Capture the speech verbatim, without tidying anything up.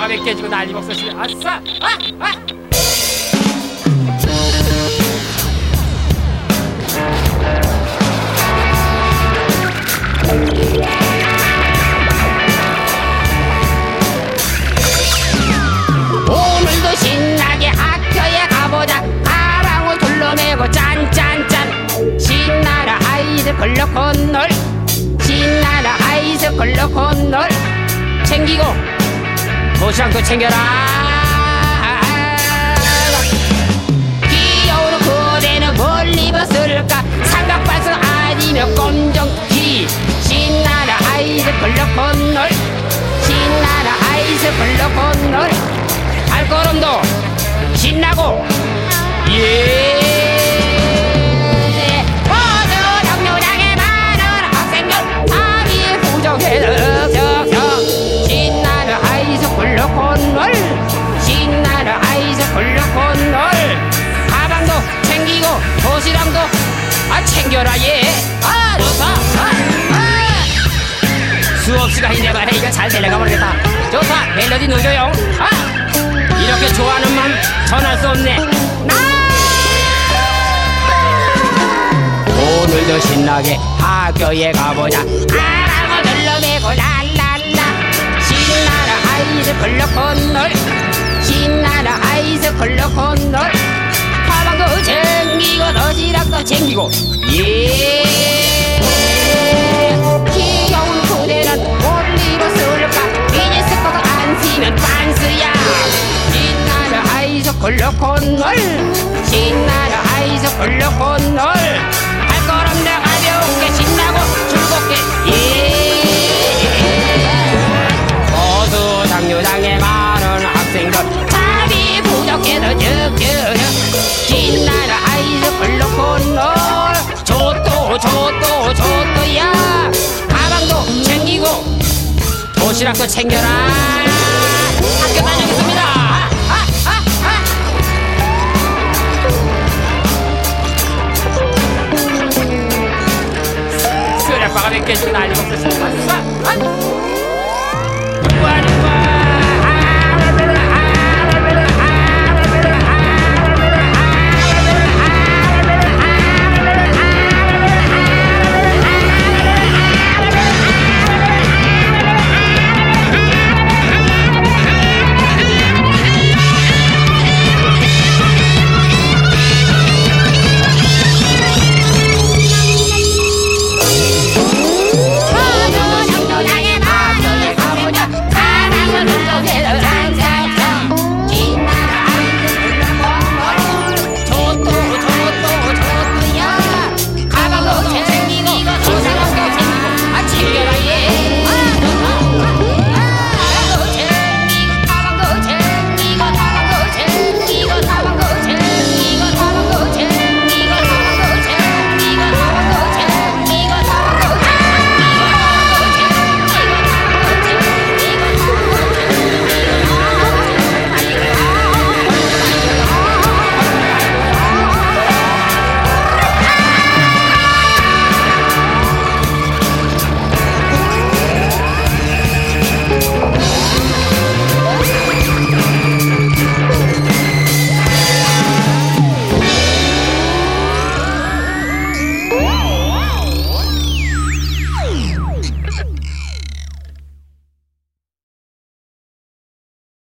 몇 개 주고 난리 먹었지. 아싸! 아! 아! 오늘도 신나게 학교에 가보자. 가방을 둘러매고 짠짠짠. 신나라 아이스크림 콘놀. 신나라 아이스크림 콘놀. 챙기고 도시락도 챙겨라. 귀여운 그대는 뭘 입었을까? 삼각발성 아니면 검정티. 신나라 아이스크림 콘놀. 신나라 아이스크림 콘놀. 발걸음도 신나고 예. 모두 정류장에 많은 학생들 답이 부족해. 석석석. 신나는 아이스크림 콘놀. 신나는 아이스크림 콘놀. 가방도 챙기고 도시락도 아 챙겨라 예. 아 좋다. 아, 아. 수업 시간이 내가 이거 잘 데려가 버리겠다. 좋다. 멜로디 넣어줘요. 아 이렇게 좋아하는 맘 전할 수 없네. 오늘도 신나게 학교에 가보자. 가방을 둘러매고 랄랄라. 신나라 아이스크림 콘놀. 신나라 아이스크림 콘놀. 가방도 챙기고 도시락도 챙기고 예. 귀여운 그대는 뭘 입었을까? 미니스커트 안 쓰면 반스야. 신나라 아이스크림 콘놀. 신나라 아이스크림 콘놀. 발걸음도 가볍게 신나고 즐겁게 예. 모두 장류장에 많은 학생들 답이 부족해도 득득. 신나라 아이스크림 콘놀. 좋도 좋도 좋도야. 가방도 챙기고 도시락도 챙겨라. 학교 다녀오겠습니다. 아, 아, 아. 쓰레빠가 몇 개 주고 난리